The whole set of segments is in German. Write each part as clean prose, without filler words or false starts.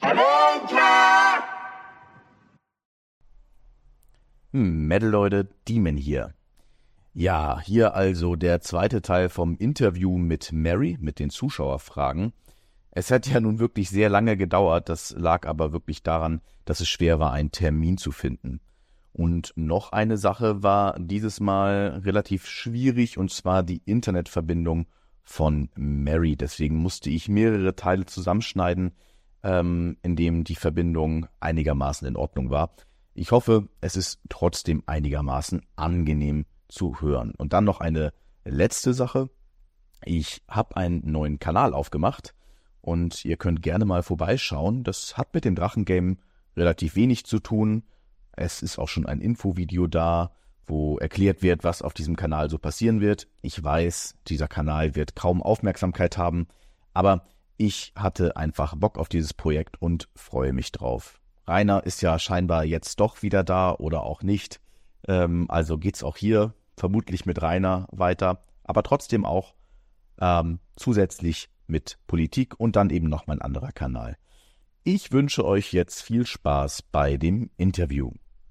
Metal-Leute, Demon hier. Ja, hier also der zweite Teil vom Interview mit Mary, mit den Zuschauerfragen. Es hat ja nun wirklich sehr lange gedauert, das lag aber wirklich daran, dass es schwer war, einen Termin zu finden. Und noch eine Sache war dieses Mal relativ schwierig, und zwar die Internetverbindung von Mary. Deswegen musste ich mehrere Teile zusammenschneiden, in dem die Verbindung einigermaßen in Ordnung war. Ich hoffe, es ist trotzdem einigermaßen angenehm zu hören. Und dann noch eine letzte Sache. Ich habe einen neuen Kanal aufgemacht und ihr könnt gerne mal vorbeischauen. Das hat mit dem Drachengame relativ wenig zu tun. Es ist auch schon ein Infovideo da, wo erklärt wird, was auf diesem Kanal so passieren wird. Ich weiß, dieser Kanal wird kaum Aufmerksamkeit haben, aber ich hatte einfach Bock auf dieses Projekt und freue mich drauf. Rainer ist ja scheinbar jetzt doch wieder da oder auch nicht. Also geht's auch hier vermutlich mit Rainer weiter, aber trotzdem auch zusätzlich mit Politik und dann eben noch mein anderer Kanal. Ich wünsche euch jetzt viel Spaß bei dem Interview.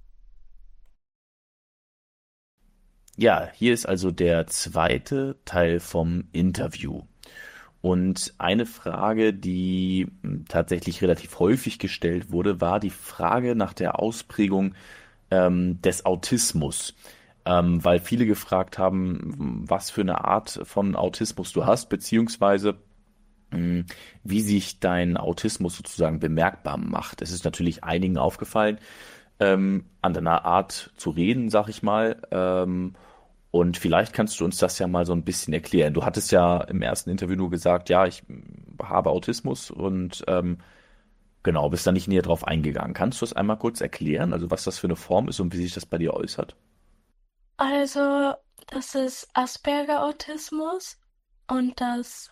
Ja, hier ist also der zweite Teil vom Interview. Und eine Frage, die tatsächlich relativ häufig gestellt wurde, war die Frage nach der Ausprägung des Autismus. Weil viele gefragt haben, was für eine Art von Autismus du hast, beziehungsweise wie sich dein Autismus sozusagen bemerkbar macht. Es ist natürlich einigen aufgefallen, an deiner Art zu reden, sag ich mal. Und vielleicht kannst du uns das ja mal so ein bisschen erklären. Du hattest ja im ersten Interview nur gesagt, ja, ich habe Autismus und genau, bist da nicht näher drauf eingegangen. Kannst du es einmal kurz erklären, also was das für eine Form ist und wie sich das bei dir äußert? Also, das ist Asperger-Autismus und das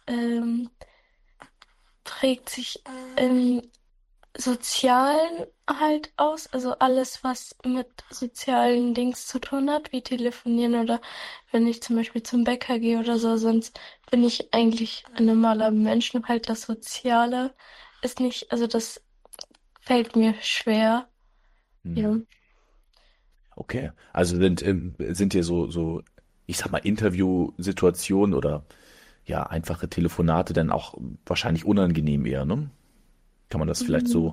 prägt sich im Sozialen halt aus. Also alles, was mit sozialen Dings zu tun hat, wie telefonieren oder wenn ich zum Beispiel zum Bäcker gehe oder so. Sonst bin ich eigentlich ein normaler Mensch. Nur halt das Soziale ist nicht, also das fällt mir schwer. Ja. Hm. Okay, also sind dir so, ich sag mal, Interviewsituationen oder ja, einfache Telefonate dann auch wahrscheinlich unangenehm eher, ne? Kann man das vielleicht Mhm. so?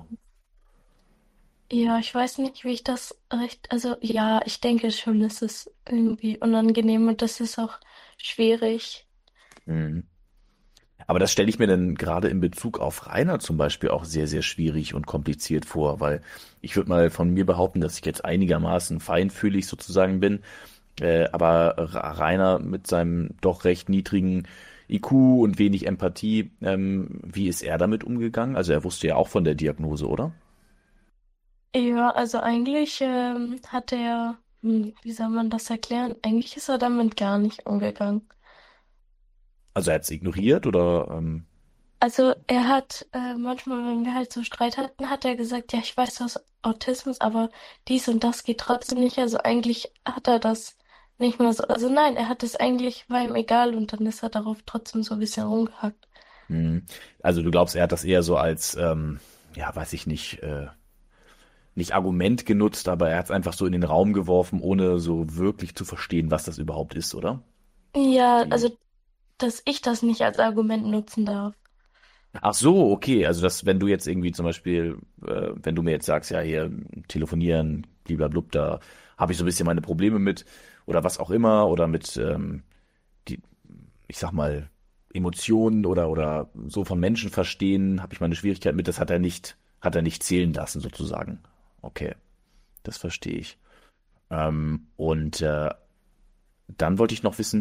Ja, ich weiß nicht, wie ich das recht. Also, ja, ich denke schon, es ist irgendwie unangenehm und das ist auch schwierig. Mhm. Aber das stelle ich mir dann gerade in Bezug auf Rainer zum Beispiel auch sehr, sehr schwierig und kompliziert vor, weil ich würde mal von mir behaupten, dass ich jetzt einigermaßen feinfühlig sozusagen bin, aber Rainer mit seinem doch recht niedrigen IQ und wenig Empathie, wie ist er damit umgegangen? Also er wusste ja auch von der Diagnose, oder? Ja, also eigentlich hat er, wie soll man das erklären? Eigentlich ist er damit gar nicht umgegangen. Also er hat es ignoriert oder Also er hat manchmal, wenn wir halt so Streit hatten, hat er gesagt, ja, ich weiß, du hast Autismus, aber dies und das geht trotzdem nicht. Also eigentlich hat er das nicht mehr so. Also nein, er hat es eigentlich, war ihm egal und dann ist er darauf trotzdem so ein bisschen rumgehackt. hm. Also du glaubst, er hat das eher so als, ja, weiß ich nicht, nicht Argument genutzt, aber er hat es einfach so in den Raum geworfen, ohne so wirklich zu verstehen, was das überhaupt ist, oder? Ja, Die. also dass ich das nicht als Argument nutzen darf. Ach so, okay. Also das, wenn du jetzt irgendwie zum Beispiel, wenn du mir jetzt sagst, ja, hier telefonieren, bliblablub, da habe ich so ein bisschen meine Probleme mit oder was auch immer oder mit die, ich sag mal, Emotionen oder so von Menschen verstehen, habe ich meine Schwierigkeit mit, das hat er nicht zählen lassen sozusagen. Okay, das verstehe ich. Und dann wollte ich noch wissen,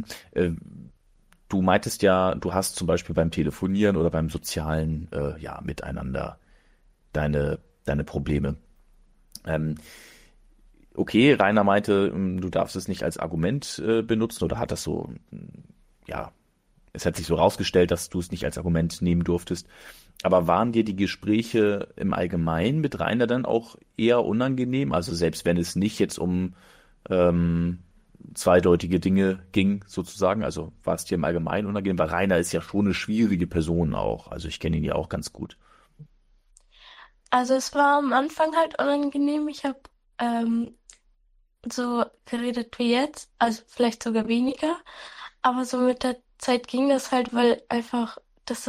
du meintest ja, du hast zum Beispiel beim Telefonieren oder beim sozialen ja, Miteinander deine Probleme. Ähm, okay, Rainer meinte, du darfst es nicht als Argument benutzen oder hat das so, ja, es hat sich so rausgestellt, dass du es nicht als Argument nehmen durftest. Aber waren dir die Gespräche im Allgemeinen mit Rainer dann auch eher unangenehm? Also selbst wenn es nicht jetzt um ähm, zweideutige Dinge ging, sozusagen. Also war es dir im Allgemeinen unangenehm, weil Rainer ist ja schon eine schwierige Person auch. Also ich kenne ihn ja auch ganz gut. Also es war am Anfang halt unangenehm. Ich habe ähm, so geredet wie jetzt, also vielleicht sogar weniger. Aber so mit der Zeit ging das halt, weil einfach,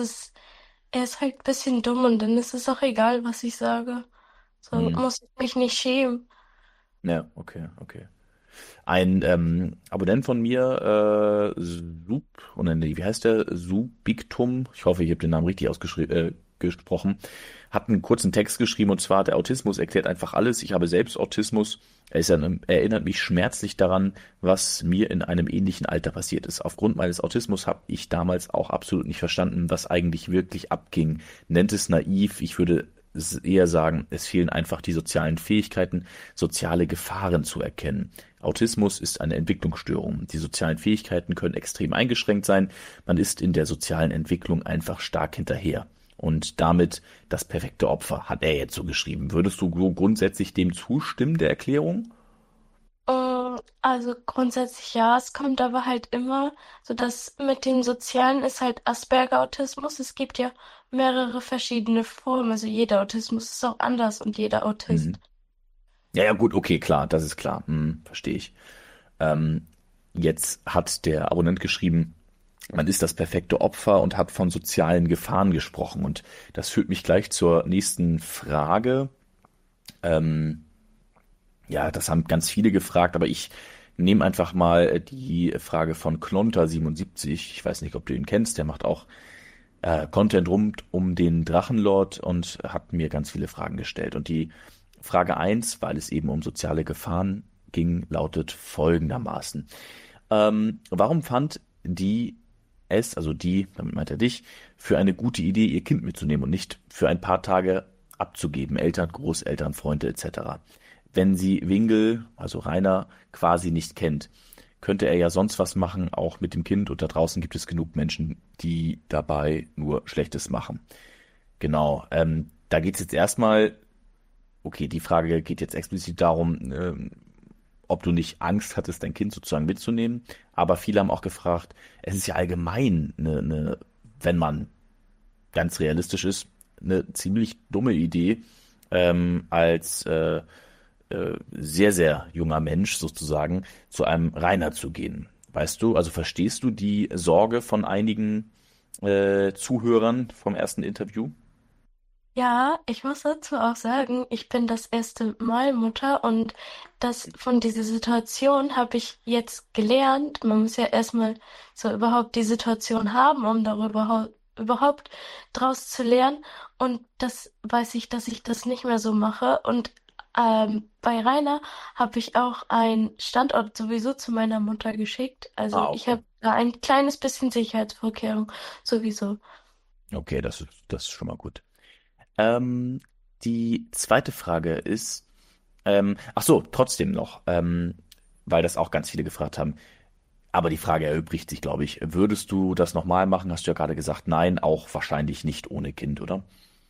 er ist halt ein bisschen dumm und dann ist es auch egal, was ich sage. So Hm. muss ich mich nicht schämen. Ja, okay, okay. Ein Abonnent von mir, oder nee, wie heißt der? Subiktum, ich hoffe, ich habe den Namen richtig gesprochen, hat einen kurzen Text geschrieben und zwar, der Autismus erklärt einfach alles. Ich habe selbst Autismus. Erinnert mich schmerzlich daran, was mir in einem ähnlichen Alter passiert ist. Aufgrund meines Autismus habe ich damals auch absolut nicht verstanden, was eigentlich wirklich abging. Nennt es naiv, ich würde eher sagen, es fehlen einfach die sozialen Fähigkeiten, soziale Gefahren zu erkennen. Autismus ist eine Entwicklungsstörung. Die sozialen Fähigkeiten können extrem eingeschränkt sein. Man ist in der sozialen Entwicklung einfach stark hinterher. Und damit das perfekte Opfer, hat er jetzt so geschrieben. Würdest du grundsätzlich dem zustimmen, der Erklärung? Also grundsätzlich ja, es kommt aber halt immer, so dass mit dem Sozialen ist halt Asperger-Autismus. Es gibt ja mehrere verschiedene Formen. Also jeder Autismus ist auch anders und jeder Autist. Mhm. Ja, ja, gut, okay, klar, das ist klar. Verstehe ich. Ähm, Jetzt hat der Abonnent geschrieben, man ist das perfekte Opfer und hat von sozialen Gefahren gesprochen. Und das führt mich gleich zur nächsten Frage. Ähm, Ja, das haben ganz viele gefragt, aber ich nehme einfach mal die Frage von Klonter77. Ich weiß nicht, ob du ihn kennst. Der macht auch Content rund um den Drachenlord und hat mir ganz viele Fragen gestellt. Und die Frage eins, weil es eben um soziale Gefahren ging, lautet folgendermaßen. Warum fand also die, damit meint er dich, für eine gute Idee, ihr Kind mitzunehmen und nicht für ein paar Tage abzugeben, Eltern, Großeltern, Freunde etc.? Wenn sie Winkel, also Rainer, quasi nicht kennt, könnte er ja sonst was machen, auch mit dem Kind. Und da draußen gibt es genug Menschen, die dabei nur Schlechtes machen. Genau. Da geht es jetzt erstmal, okay, die Frage geht jetzt explizit darum, ob du nicht Angst hattest, dein Kind sozusagen mitzunehmen. Aber viele haben auch gefragt, es ist ja allgemein wenn man ganz realistisch ist, eine ziemlich dumme Idee, als sehr, sehr junger Mensch sozusagen zu einem Rainer zu gehen. Weißt du, also verstehst du die Sorge von einigen Zuhörern vom ersten Interview? Ja, ich muss dazu auch sagen, ich bin das erste Mal Mutter und das von dieser Situation habe ich jetzt gelernt. Man muss ja erstmal so überhaupt die Situation haben, um darüber überhaupt draus zu lernen. Und das weiß ich, dass ich das nicht mehr so mache. Und bei Rainer habe ich auch einen Standort sowieso zu meiner Mutter geschickt. Also Ah, ich okay. habe da ein kleines bisschen Sicherheitsvorkehrung sowieso. Okay, das ist schon mal gut. Ähm, Die zweite Frage ist, ach so, trotzdem noch, weil das auch ganz viele gefragt haben. Aber die Frage erübrigt sich, glaube ich. Würdest du das nochmal machen? Hast du ja gerade gesagt, nein, auch wahrscheinlich nicht ohne Kind, oder?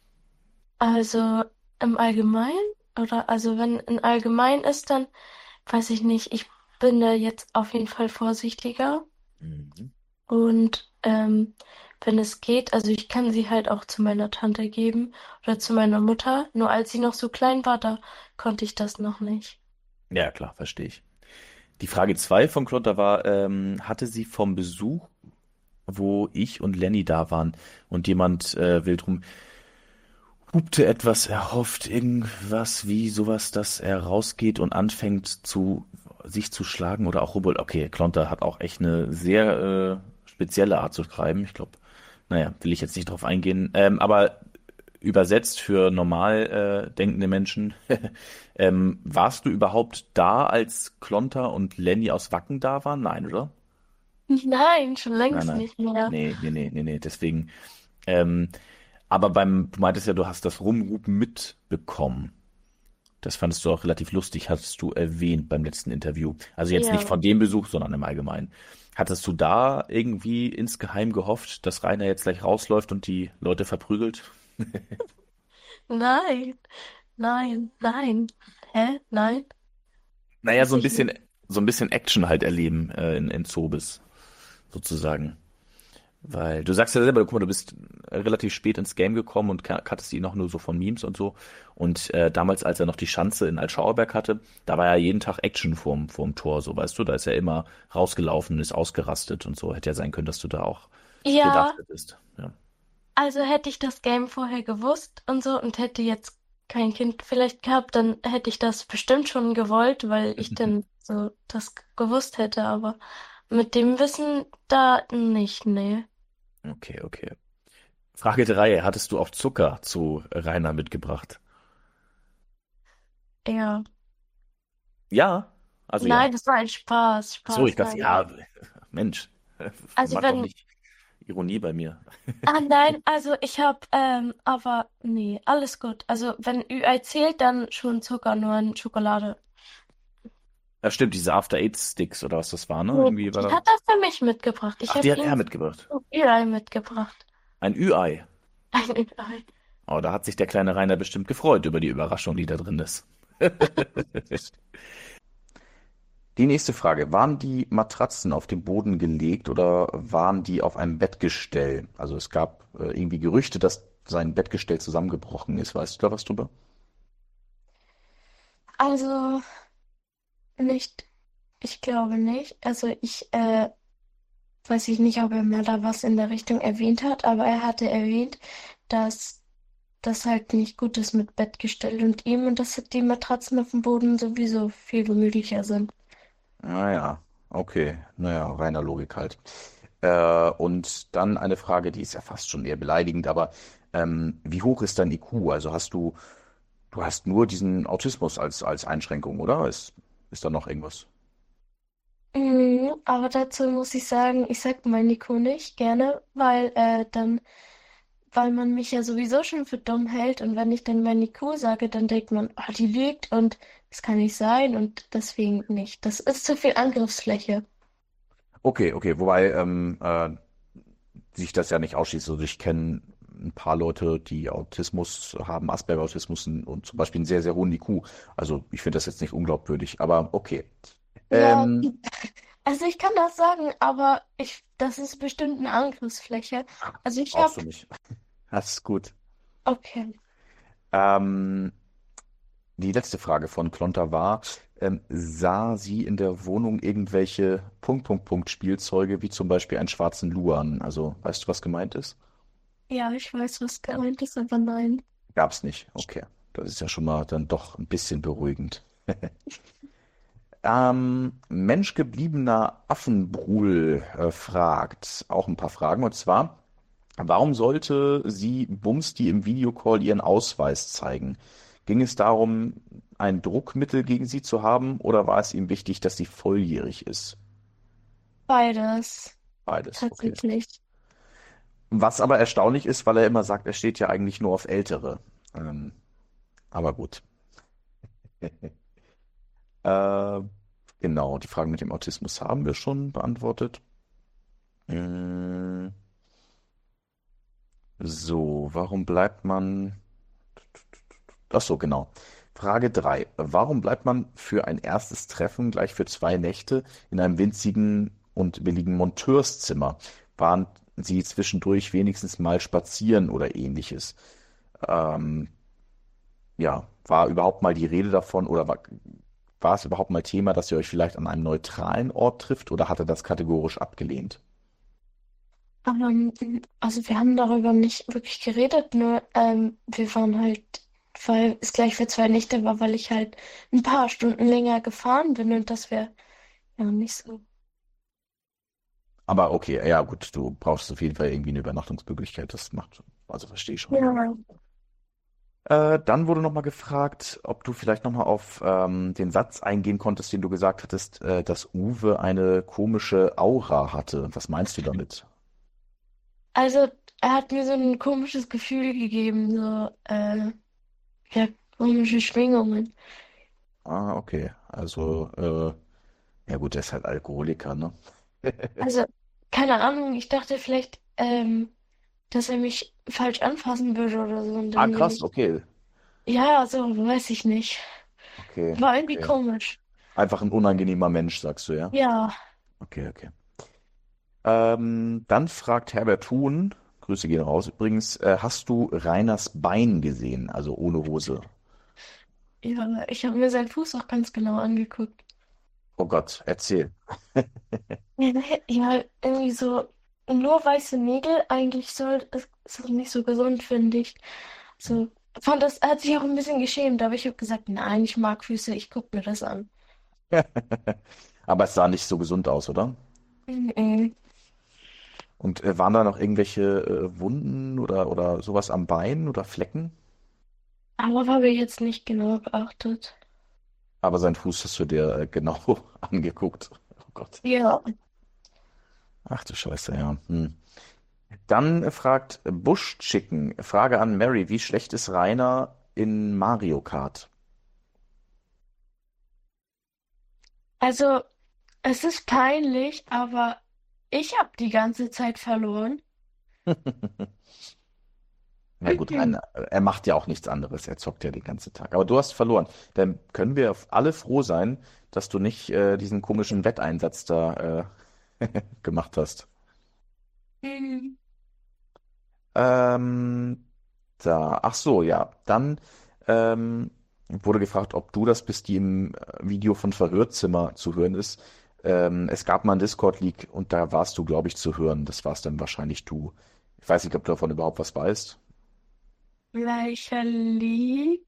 Also im Allgemeinen oder also wenn in allgemein ist, dann weiß ich nicht. Ich bin da jetzt auf jeden Fall vorsichtiger Mhm. und wenn es geht, also ich kann sie halt auch zu meiner Tante geben oder zu meiner Mutter. Nur als sie noch so klein war, da konnte ich das noch nicht. Ja, klar, verstehe ich. Die Frage 2 von Klotter war, hatte sie vom Besuch, wo ich und Lenny da waren und jemand wild rum hupte etwas erhofft, irgendwas wie sowas, dass er rausgeht und anfängt sich zu schlagen oder auch Roboter. Okay, Klonter hat auch echt eine sehr spezielle Art zu schreiben. Ich glaube, naja, will ich jetzt nicht drauf eingehen. Aber übersetzt für normal denkende Menschen, warst du überhaupt da, als Klonter und Lenny aus Wacken da waren? Nein, oder? Nein, schon Nein, längst nein. nicht mehr. Nee. Deswegen. Ähm, aber du meintest ja, du hast das Rumhupen mitbekommen. Das fandest du auch relativ lustig, hast du erwähnt beim letzten Interview. Also jetzt nicht Ja. von dem Besuch, sondern im Allgemeinen. Hattest du da irgendwie insgeheim gehofft, dass Rainer jetzt gleich rausläuft und die Leute verprügelt? Nein, nein. Hä? Nein? Naja, Weiß ich nicht. so ein bisschen Action halt erleben in Zobis, sozusagen. Weil du sagst ja selber, guck mal, du bist relativ spät ins Game gekommen und kanntest ihn noch nur so von Memes und so. Und damals, als er noch die Schanze in Altschauerberg hatte, da war ja jeden Tag Action vorm Tor, so weißt du. Da ist er immer rausgelaufen und ist ausgerastet und so. Hätte ja sein können, dass du da auch gedacht Ja, hättest. Ja. also hätte ich das Game vorher gewusst und so und hätte jetzt kein Kind vielleicht gehabt, dann hätte ich das bestimmt schon gewollt, weil ich dann so das gewusst hätte, aber mit dem Wissen da nicht, nee. Okay, okay. Frage 3: Hattest du auch Zucker zu Rainer mitgebracht? Ja. Ja, also ja. Nein, das war ein Spaß. Ach so, ich Spaß, dachte, nein. ja, Mensch, Also mach doch wenn, nicht Ironie bei mir. nein, also ich habe, aber nee, alles gut. Also wenn Ü-Ei zählt, dann schon Zucker, nur in Schokolade. Ja, stimmt, diese After Eight Sticks oder was das war, ne? Nee, Irgendwie war die da. hat er für mich mitgebracht. Ich Ach, die habe hat er ihm mitgebracht. Ü-Ei mitgebracht. Ein Ü-Ei. Ein Ü-Ei. Oh, da hat sich der kleine Rainer bestimmt gefreut über die Überraschung, die da drin ist. Die nächste Frage. Waren die Matratzen auf dem Boden gelegt oder waren die auf einem Bettgestell? Also es gab irgendwie Gerüchte, dass sein Bettgestell zusammengebrochen ist. Weißt du da was drüber? Also nicht, ich glaube nicht. Also weiß ich nicht, ob er mal da was in der Richtung erwähnt hat, aber er hatte erwähnt, dass das halt nicht gut ist mit Bettgestell und ihm und dass die Matratzen auf dem Boden sowieso viel gemütlicher sind. Ah ja, okay. Naja, reiner Logik halt. Und dann eine Frage, die ist ja fast schon eher beleidigend, aber wie hoch ist dein IQ? Also du hast nur diesen Autismus als Einschränkung, oder? Ist da noch irgendwas? Aber dazu muss ich sagen, ich sag mein Nico nicht gerne, weil man mich ja sowieso schon für dumm hält und wenn ich dann mein Nico sage, dann denkt man, ah, die lügt und das kann nicht sein und deswegen nicht. Das ist zu viel Angriffsfläche. Okay, okay, wobei sich das ja nicht ausschließt. Also ich kenne ein paar Leute, die Autismus haben, Asperger-Autismus und zum Beispiel einen sehr, sehr hohen IQ. Also ich finde das jetzt nicht unglaubwürdig, aber okay. Ja, Ähm, also ich kann das sagen, aber das ist bestimmt eine Angriffsfläche. Also ich habe, brauchst du nicht. Das ist gut. okay, Ähm, Die letzte Frage von Klonter war, sah sie in der Wohnung irgendwelche Spielzeuge, wie zum Beispiel einen schwarzen Luan? Also, weißt du, was gemeint ist? ja, ich weiß, was gemeint ist, aber nein. Gab's nicht. Okay. Das ist ja schon mal dann doch ein bisschen beruhigend. Menschgebliebener Affenbrul fragt auch ein paar Fragen. Und zwar, warum sollte sie Bumsti im Videocall ihren Ausweis zeigen? Ging es darum, ein Druckmittel gegen sie zu haben, oder war es ihm wichtig, dass sie volljährig ist? Beides, Beides, okay. tatsächlich. Was aber erstaunlich ist, weil er immer sagt, er steht ja eigentlich nur auf Ältere. Ähm, aber gut. Äh, genau, die Fragen mit dem Autismus haben wir schon beantwortet. Mm, So, warum bleibt man. Ach so, genau. Frage 3: Warum bleibt man für ein erstes Treffen gleich für 2 Nächte in einem winzigen und billigen Monteurszimmer? Waren Sie zwischendurch wenigstens mal spazieren oder ähnliches? Ähm, ja, war überhaupt mal die Rede davon oder war es überhaupt mal Thema, dass ihr euch vielleicht an einem neutralen Ort trifft oder hat er das kategorisch abgelehnt? Also wir haben darüber nicht wirklich geredet, nur wir waren halt, weil es gleich für 2 Nächte war, weil ich halt ein paar Stunden länger gefahren bin und das wäre ja nicht so. Aber okay, ja gut, du brauchst auf jeden Fall irgendwie eine Übernachtungsmöglichkeit. Das macht, also verstehe ich schon. Ja. Dann wurde nochmal gefragt, ob du vielleicht nochmal auf den Satz eingehen konntest, den du gesagt hattest, dass Uwe eine komische Aura hatte. Was meinst du damit? Also er hat mir so ein komisches Gefühl gegeben, so ja, komische Schwingungen. Ah, okay. Also, ja gut, der ist halt Alkoholiker, ne? Also keine Ahnung, ich dachte vielleicht, dass er mich falsch anfassen würde oder so und Ah, dann bin krass, ich, okay. ja, so weiß ich nicht. Okay, War irgendwie okay. komisch. Einfach ein unangenehmer Mensch, sagst du, ja? Ja. Okay, okay. Dann fragt Herbert Huhn, Grüße gehen raus übrigens, hast du Rainers Bein gesehen, also ohne Hose? Ja, ich habe mir seinen Fuß auch ganz genau angeguckt. Oh Gott, erzähl. Ja, ja, irgendwie so nur weiße Nägel, eigentlich ist das nicht so gesund, finde ich. So, fand das, er hat sich auch ein bisschen geschämt, aber ich habe gesagt, nein, ich mag Füße, ich gucke mir das an. Aber es sah nicht so gesund aus, oder? Mhm. Und waren da noch irgendwelche Wunden oder sowas am Bein oder Flecken? Aber habe ich jetzt nicht genau beachtet. Aber seinen Fuß hast du dir genau angeguckt. Oh Gott. Ja, Ach du Scheiße, ja. Hm. Dann fragt Bush Chicken, Frage an Mary, wie schlecht ist Rainer in Mario Kart? also es ist peinlich, aber ich habe die ganze Zeit verloren. Na gut, Rainer, er macht ja auch nichts anderes, er zockt ja den ganzen Tag. Aber du hast verloren. Dann können wir alle froh sein, dass du nicht diesen komischen Wetteinsatz da gemacht hast. Mhm. Ähm, ach so, ja. Dann wurde gefragt, ob du das bist, die im Video von Verhörzimmer zu hören ist. Es gab mal einen Discord-Leak und da warst du, glaube ich, zu hören. Das warst dann wahrscheinlich du. Ich weiß nicht, ob du davon überhaupt was weißt. Welcher League?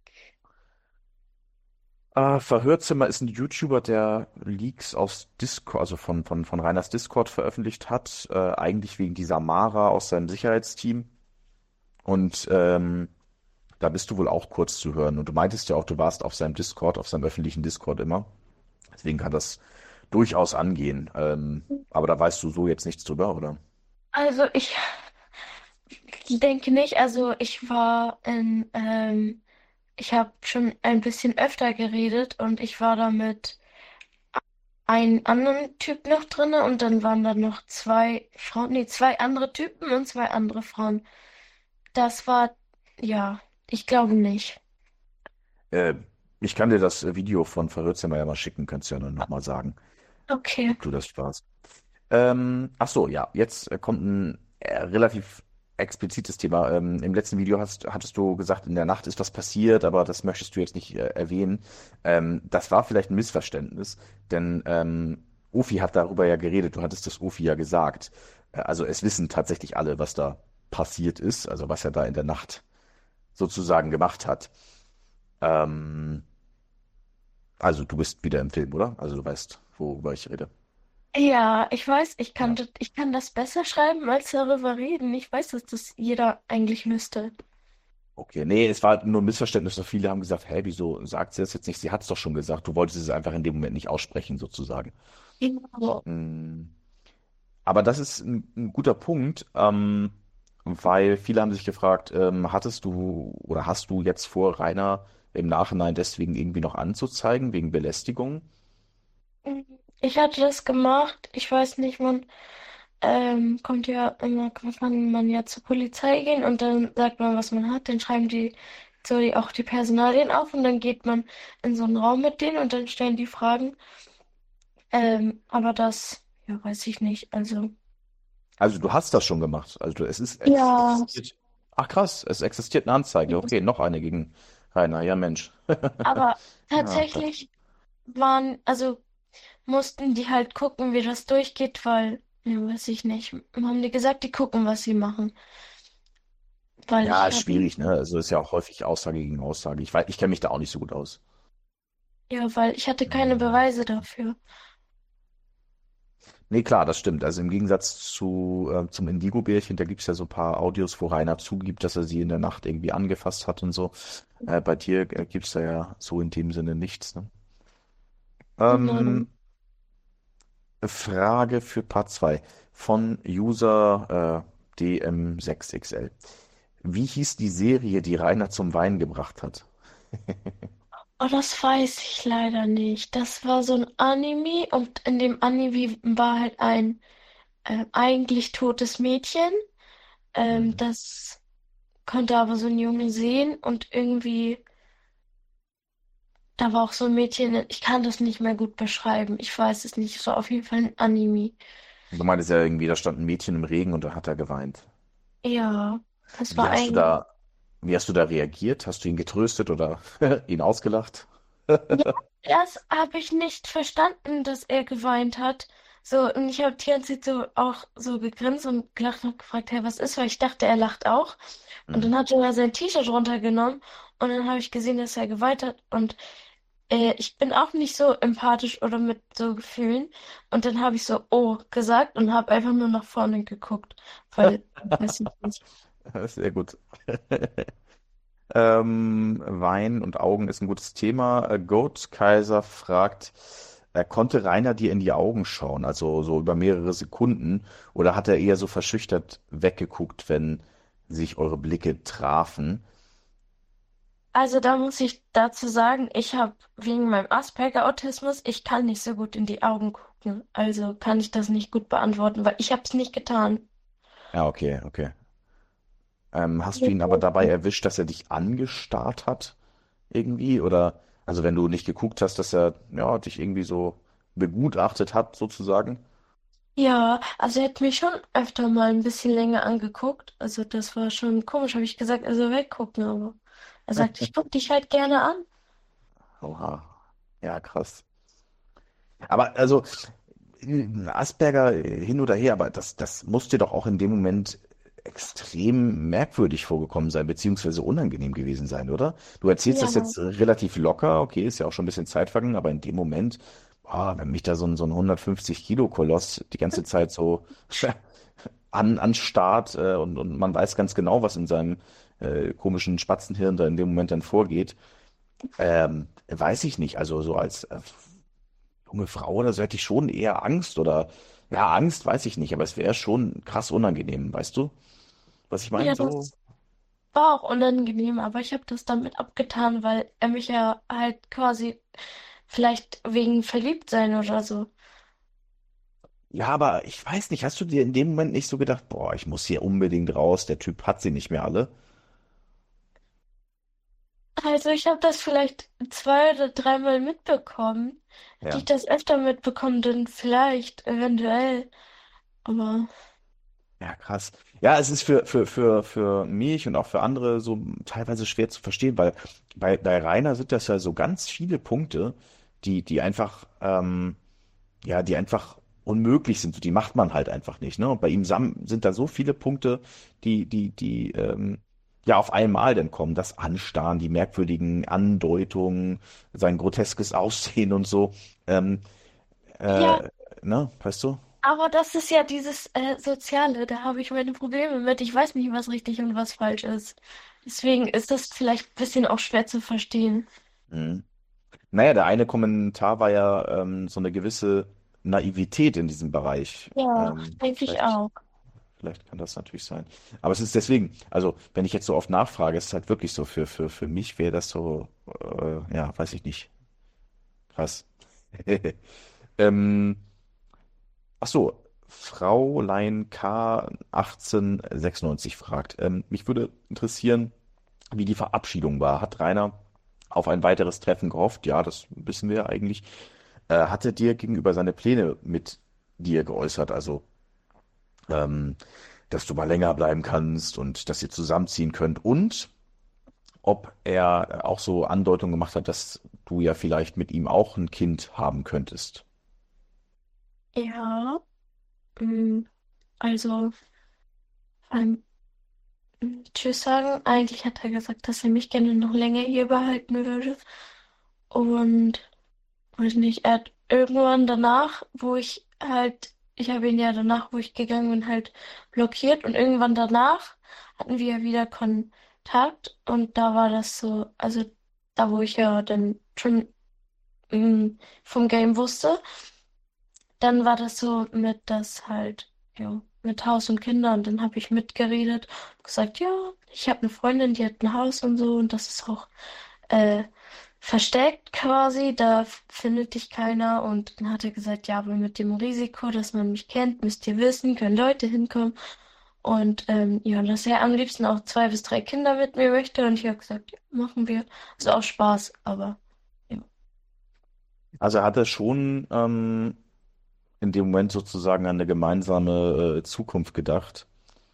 Verhörzimmer ist ein YouTuber, der Leaks aus Discord, also von Rainers Discord veröffentlicht hat. Eigentlich wegen dieser Mara aus seinem Sicherheitsteam. Und da bist du wohl auch kurz zu hören. Und du meintest ja auch, du warst auf seinem Discord, auf seinem öffentlichen Discord immer. Deswegen kann das durchaus angehen. Aber da weißt du so jetzt nichts drüber, oder? Also ich denke nicht, also ich habe schon ein bisschen öfter geredet und ich war da mit einem anderen Typ noch drinne und dann waren da noch zwei Frauen, nee, zwei andere Typen und zwei andere Frauen. Das war, ja, ich glaube nicht. Äh, Ich kann dir das Video von Verhörzimmer ja mal schicken, kannst du ja dann nochmal sagen, Okay. ob du das warst. Ach so, ja, jetzt kommt ein relativ explizites Thema. Im letzten Video hattest du gesagt, in der Nacht ist was passiert, aber das möchtest du jetzt nicht erwähnen. Das war vielleicht ein Missverständnis, denn Ofi hat darüber ja geredet, du hattest das Ofi ja gesagt. Also es wissen tatsächlich alle, was da passiert ist, also was er da in der Nacht sozusagen gemacht hat. Ähm, also du bist wieder im Film, oder? Also du weißt, worüber ich rede. Ja, ich weiß, Ja. ich kann das besser schreiben als darüber reden. Ich weiß, dass das jeder eigentlich müsste. Okay, nee, es war nur ein Missverständnis. So viele haben gesagt, hä, wieso sagt sie das jetzt nicht? Sie hat es doch schon gesagt. Du wolltest es einfach in dem Moment nicht aussprechen, sozusagen. Genau. Mm, Aber das ist ein guter Punkt, weil viele haben sich gefragt, hattest du oder hast du jetzt vor, Rainer im Nachhinein deswegen irgendwie noch anzuzeigen, wegen Belästigung? Ich hatte das gemacht. Ich weiß nicht, kommt ja immer, kann man ja zur Polizei gehen und dann sagt man, was man hat. Dann schreiben die auch die Personalien auf und dann geht man in so einen Raum mit denen und dann stellen die Fragen. Aber das, ja, weiß ich nicht. Also, Also du hast das schon gemacht. Also es ja, existiert. Ach krass, es existiert eine Anzeige. Okay, noch eine gegen Rainer. Ja, Mensch. aber Ja, Gott. tatsächlich mussten die halt gucken, wie das durchgeht, weil, ja, weiß ich nicht, haben die gesagt, die gucken, was sie machen. Weil Ja, ich ist habe, schwierig, ne? Also ist ja auch häufig Aussage gegen Aussage. Ich weiß, ich kenne mich da auch nicht so gut aus. ja, weil ich hatte keine Ähm, Beweise dafür. Nee, klar, das stimmt. Also im Gegensatz zum Indigo-Bärchen, da gibt's ja so ein paar Audios, wo Rainer zugibt, dass er sie in der Nacht irgendwie angefasst hat und so. Bei dir gibt's da ja so in dem Sinne nichts, ne? Genau. Ähm, Frage für Part 2 von User DM6XL. Wie hieß die Serie, die Rainer zum Weinen gebracht hat? Oh, das weiß ich leider nicht. Das war so ein Anime und in dem Anime war halt ein eigentlich totes Mädchen. Hm. Das konnte aber so ein Junge sehen und irgendwie, da war auch so ein Mädchen, ich kann das nicht mehr gut beschreiben. Ich weiß es nicht. So auf jeden Fall ein Anime. Du meintest ja irgendwie, da stand ein Mädchen im Regen und da hat er geweint. Ja, das Wie war hast du eigentlich. da, wie hast du da reagiert? Hast du ihn getröstet oder ihn ausgelacht? Ja, erst habe ich nicht verstanden, dass er geweint hat. So, und ich habe die ganze Zeit so auch so gegrinst und gelacht und gefragt, hey, was ist? Weil ich dachte, er lacht auch. Und Hm. dann hat er sein T-Shirt runtergenommen und dann habe ich gesehen, dass er geweint hat. Und ich bin auch nicht so empathisch oder mit so Gefühlen. Und dann habe ich so, oh, gesagt und habe einfach nur nach vorne geguckt. Weil, weiß ich nicht. Sehr gut. Wein und Augen ist ein gutes Thema. Goat Kaiser fragt, konnte Rainer dir in die Augen schauen, also so über mehrere Sekunden, oder hat er eher so verschüchtert weggeguckt, wenn sich eure Blicke trafen? Also da muss ich dazu sagen, ich habe wegen meinem Asperger-Autismus, ich kann nicht so gut in die Augen gucken. Also kann ich das nicht gut beantworten, weil ich habe es nicht getan. Ja, okay, okay. Hast du ihn aber dabei erwischt, dass er dich angestarrt hat, irgendwie? Oder, also wenn du nicht geguckt hast, dass er, ja, dich irgendwie so begutachtet hat, sozusagen? Ja, also er hat mich schon öfter mal ein bisschen länger angeguckt. Also das war schon komisch, habe ich gesagt, also weggucken, aber er sagt, ich gucke dich halt gerne an. Oha. Ja, krass. Aber also, Asperger hin oder her, aber das muss dir doch auch in dem Moment extrem merkwürdig vorgekommen sein, beziehungsweise unangenehm gewesen sein, oder? Du erzählst das Ja, jetzt relativ locker, okay, ist ja auch schon ein bisschen Zeit vergangen, aber in dem Moment, boah, wenn mich da so ein 150 Kilo Koloss die ganze Zeit so anstarrt und man weiß ganz genau, was in seinem komischen Spatzenhirn da in dem Moment dann vorgeht, weiß ich nicht. Also so als junge Frau oder so hätte ich schon eher Angst oder ja, Angst weiß ich nicht, aber es wäre schon krass unangenehm, weißt du, was ich meine? ja, So, das war auch unangenehm, aber ich habe das damit abgetan, weil er mich ja halt quasi vielleicht wegen Verliebtsein oder so. ja, aber ich weiß nicht, hast du dir in dem Moment nicht so gedacht, boah, ich muss hier unbedingt raus, der Typ hat sie nicht mehr alle? Also ich habe das vielleicht zwei oder dreimal mitbekommen. Hätte ich Ja. das öfter mitbekommen, dann vielleicht, eventuell. Aber Ja, krass. Ja, es ist für mich und auch für andere so teilweise schwer zu verstehen, weil bei Rainer sind das ja so ganz viele Punkte, die einfach, ja, die einfach unmöglich sind. Die macht man halt einfach nicht, ne? Und bei ihm sind da so viele Punkte, die ja auf einmal dann kommen. Das Anstarren, die merkwürdigen Andeutungen, sein groteskes Aussehen und so. Ähm, ja, äh, ne, weißt du? aber das ist ja dieses Soziale, da habe ich meine Probleme mit. Ich weiß nicht, was richtig und was falsch ist. Deswegen ist das vielleicht ein bisschen auch schwer zu verstehen. Mhm. Naja, der eine Kommentar war ja so eine gewisse Naivität in diesem Bereich. Ja, denke ich Vielleicht, auch. vielleicht kann das natürlich sein. Aber es ist deswegen, also wenn ich jetzt so oft nachfrage, ist es halt wirklich so, für mich wäre das so, ja, weiß ich nicht. Krass. Ähm, ach so, Fraulein K 1896 fragt, mich würde interessieren, wie die Verabschiedung war. Hat Rainer auf ein weiteres Treffen gehofft? Ja, das wissen wir ja eigentlich. Hat er dir gegenüber seine Pläne mit dir geäußert? Also, ähm, dass du mal länger bleiben kannst und dass ihr zusammenziehen könnt und ob er auch so Andeutungen gemacht hat, dass du ja vielleicht mit ihm auch ein Kind haben könntest. Ja, mm, also beim Tschüss sagen, eigentlich hat er gesagt, dass er mich gerne noch länger hier behalten würde. Und weiß nicht, er hat irgendwann danach, ich habe ihn ja danach, wo ich gegangen bin, halt blockiert und irgendwann danach hatten wir ja wieder Kontakt und da war das so, also da, wo ich ja dann schon vom Game wusste, dann war das so mit das halt, ja, mit Haus und Kinder und dann habe ich mitgeredet und gesagt, ja, ich habe eine Freundin, die hat ein Haus und so und das ist auch äh, versteckt quasi, da findet dich keiner. Und dann hat er gesagt, ja, aber mit dem Risiko, dass man mich kennt, müsst ihr wissen, können Leute hinkommen. Und ja, dass er am liebsten auch zwei bis drei Kinder mit mir möchte. Und ich habe gesagt, ja, machen wir. Also auch Spaß, aber ja. Also er hatte schon in dem Moment sozusagen an eine gemeinsame Zukunft gedacht.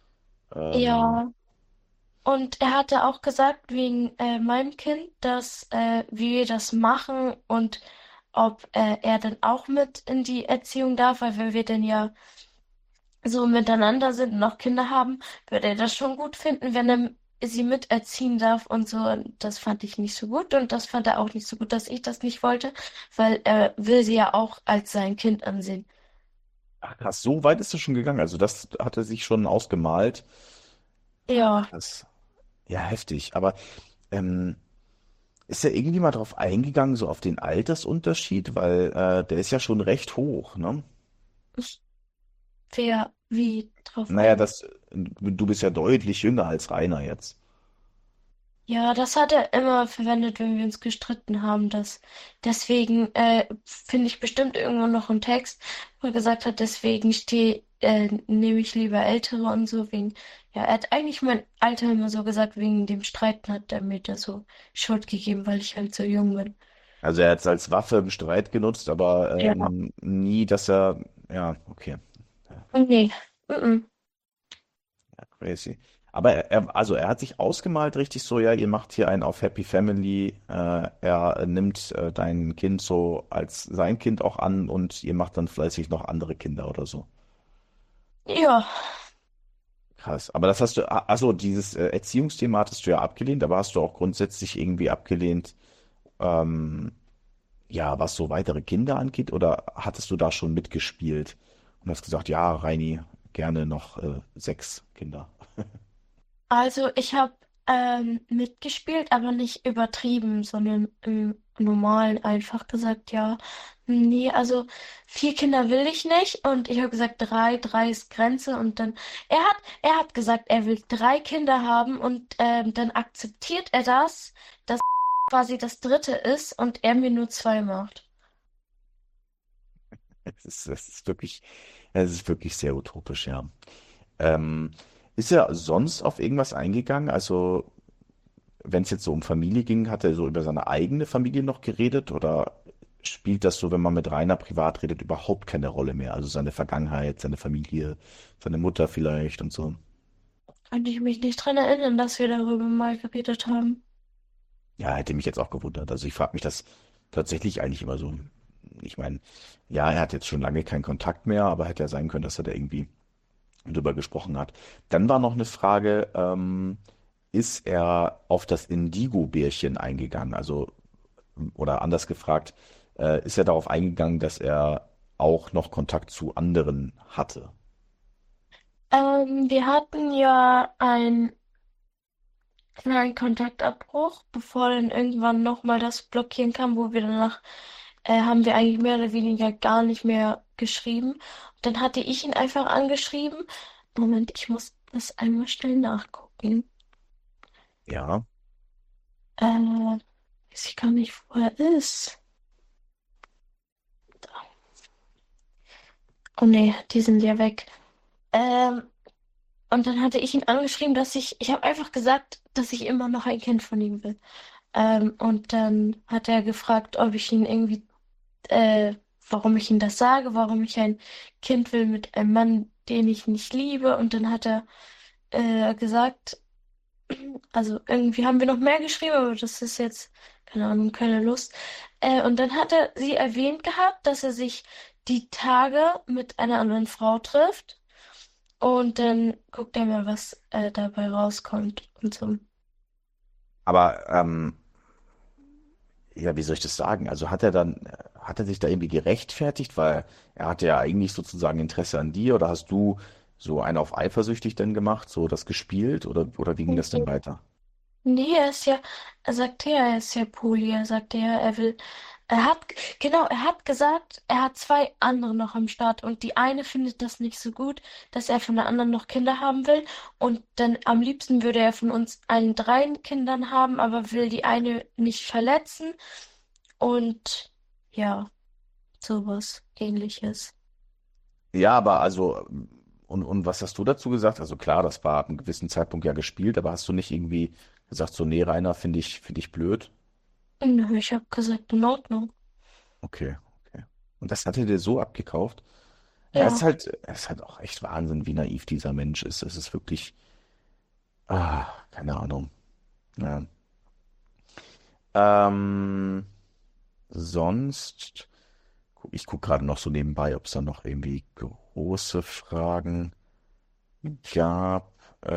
Ähm, Ja, und er hatte auch gesagt, wegen meinem Kind, dass wie wir das machen und ob er dann auch mit in die Erziehung darf, weil wenn wir dann ja so miteinander sind und noch Kinder haben, würde er das schon gut finden, wenn er sie miterziehen darf und so. Und das fand ich nicht so gut und das fand er auch nicht so gut, dass ich das nicht wollte, weil er will sie ja auch als sein Kind ansehen. ach krass, so weit ist es schon gegangen. Also das hat er sich schon ausgemalt. Ja, Das, ja, heftig. Aber ähm, ist er irgendwie mal drauf eingegangen, so auf den Altersunterschied? Weil der ist ja schon recht hoch, ne? ich wäre wie drauf Naja, ein. das, du bist ja deutlich jünger als Rainer jetzt. Ja, das hat er immer verwendet, wenn wir uns gestritten haben. Deswegen finde ich bestimmt irgendwo noch einen Text, wo er gesagt hat, deswegen nehme ich lieber Ältere und so wegen. Ja, er hat eigentlich mein Alter immer so gesagt, wegen dem Streiten hat er mir da so Schuld gegeben, weil ich halt so jung bin. Also er hat es als Waffe im Streit genutzt, aber Ja. nie, dass er, ja, okay, Nee. Mhm. ja, crazy. Aber also er hat sich ausgemalt richtig so, ja, ihr macht hier einen auf Happy Family, er nimmt dein Kind so als sein Kind auch an und ihr macht dann fleißig noch andere Kinder oder so. Ja, Krass. Aber das hast du, also dieses Erziehungsthema hattest du ja abgelehnt, aber hast du auch grundsätzlich irgendwie abgelehnt, ähm, ja, was so weitere Kinder angeht, oder hattest du da schon mitgespielt und hast gesagt, ja, Reini, gerne noch 6 Kinder? also ich habe mitgespielt, aber nicht übertrieben, sondern im Normalen einfach gesagt, ja, nee, also 4 Kinder will ich nicht. Und ich habe gesagt, drei ist Grenze. Und dann, er hat gesagt, er will 3 Kinder haben und dann akzeptiert er das, dass quasi das dritte ist und er mir nur 2 macht. Es ist wirklich sehr utopisch, ja. Ähm, ist er sonst auf irgendwas eingegangen? Also, wenn es jetzt so um Familie ging, hat er so über seine eigene Familie noch geredet oder spielt das so, wenn man mit Rainer privat redet, überhaupt keine Rolle mehr? Also seine Vergangenheit, seine Familie, seine Mutter vielleicht und so. Könnte ich mich nicht dran erinnern, dass wir darüber mal geredet haben. Ja, hätte mich jetzt auch gewundert. Also ich frage mich das tatsächlich eigentlich immer so. Ich meine, ja, er hat jetzt schon lange keinen Kontakt mehr, aber hätte ja sein können, dass er da irgendwie drüber gesprochen hat. Dann war noch eine Frage, ist er auf das Indigo-Bärchen eingegangen? Also, oder anders gefragt, ist er darauf eingegangen, dass er auch noch Kontakt zu anderen hatte? Wir hatten ja ein kleinen Kontaktabbruch, bevor dann irgendwann nochmal das Blockieren kam, wo wir danach haben wir eigentlich mehr oder weniger gar nicht mehr geschrieben. Und dann hatte ich ihn einfach angeschrieben. Moment, ich muss das einmal schnell nachgucken. Ja, Weiß ich gar nicht, wo er ist. Oh nee, die sind ja weg. Ähm, und dann hatte ich ihn angeschrieben, ich habe einfach gesagt, dass ich immer noch ein Kind von ihm will. Und dann hat er gefragt, ob ich ihn irgendwie äh, warum ich ihm das sage, warum ich ein Kind will mit einem Mann, den ich nicht liebe. Und dann hat er gesagt, also irgendwie haben wir noch mehr geschrieben, aber das ist jetzt, keine Ahnung, keine Lust. Und dann hat er sie erwähnt gehabt, dass er sich die Tage mit einer anderen Frau trifft. Und dann guckt er mal, was dabei rauskommt und so. aber ja, wie soll ich das sagen? Also hat er sich da irgendwie gerechtfertigt, weil er hatte ja eigentlich sozusagen Interesse an dir, oder hast du so einen auf eifersüchtig denn gemacht, so das gespielt, oder wie ging das denn weiter? Nee, er sagte ja, er ist ja Poli. Er sagte ja, er hat, genau, er hat gesagt, er hat 2 andere noch am Start und die eine findet das nicht so gut, dass er von der anderen noch Kinder haben will und dann am liebsten würde er von uns allen 3 Kindern haben, aber will die eine nicht verletzen und ja, sowas Ähnliches. Ja, aber also, und was hast du dazu gesagt? Also klar, das war ab einem gewissen Zeitpunkt ja gespielt, aber hast du nicht irgendwie gesagt, so, nee, Rainer, finde ich blöd? Nö, ich habe gesagt, in Ordnung. Okay, okay. Und das hatte der so abgekauft? Ja, Ja. es ist halt auch echt Wahnsinn, wie naiv dieser Mensch ist. Es ist wirklich, keine Ahnung. Ja. Ähm, sonst, ich gucke gerade noch so nebenbei, ob es da noch irgendwie große Fragen gab.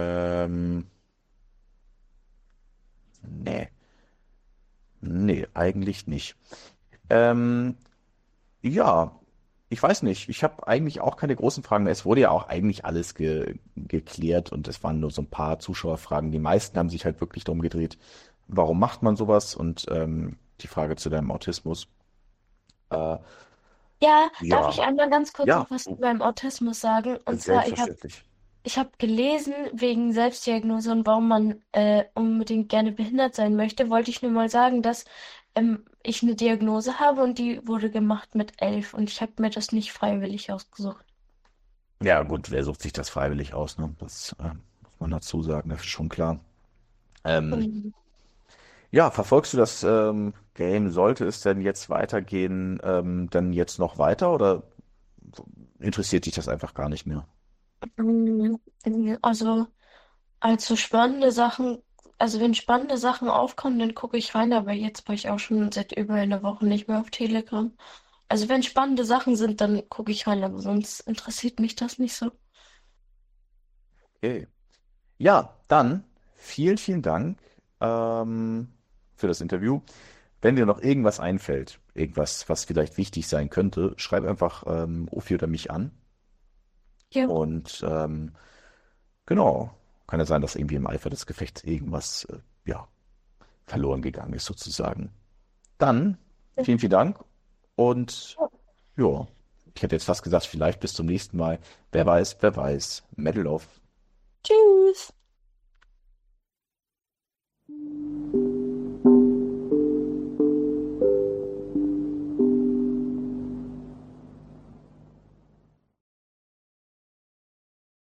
Nee, nee, eigentlich nicht. Ähm, ja, ich weiß nicht. Ich habe eigentlich auch keine großen Fragen mehr. Es wurde ja auch eigentlich alles geklärt und es waren nur so ein paar Zuschauerfragen. Die meisten haben sich halt wirklich darum gedreht, warum macht man sowas und die Frage zu deinem Autismus. Äh, Ja, darf ich ja, einmal ganz kurz ja, noch was beim Autismus sagen? Und zwar, selbstverständlich. ich hab gelesen wegen Selbstdiagnose und warum man unbedingt gerne behindert sein möchte, wollte ich nur mal sagen, dass ich eine Diagnose habe und die wurde gemacht mit 11 und ich habe mir das nicht freiwillig ausgesucht. Ja, gut, wer sucht sich das freiwillig aus, ne? Das muss man dazu sagen, das ist schon klar. Ähm, Mhm. ja, verfolgst du das Game? Sollte es denn jetzt weitergehen, dann jetzt noch weiter oder interessiert dich das einfach gar nicht mehr? Mhm. Also, also spannende Sachen, also wenn spannende Sachen aufkommen, dann gucke ich rein, aber jetzt war ich auch schon seit über einer Woche nicht mehr auf Telegram. Also wenn spannende Sachen sind, dann gucke ich rein, aber sonst interessiert mich das nicht so. Okay. Ja, dann vielen Dank ähm, für das Interview. Wenn dir noch irgendwas einfällt, irgendwas, was vielleicht wichtig sein könnte, schreib einfach Ofi oder mich an. Ja, Und genau, kann ja sein, dass irgendwie im Eifer des Gefechts irgendwas ja, verloren gegangen ist sozusagen. Dann vielen Dank und ja, ich hätte jetzt fast gesagt, vielleicht bis zum nächsten Mal. Wer weiß, wer weiß. Medal of tschüss.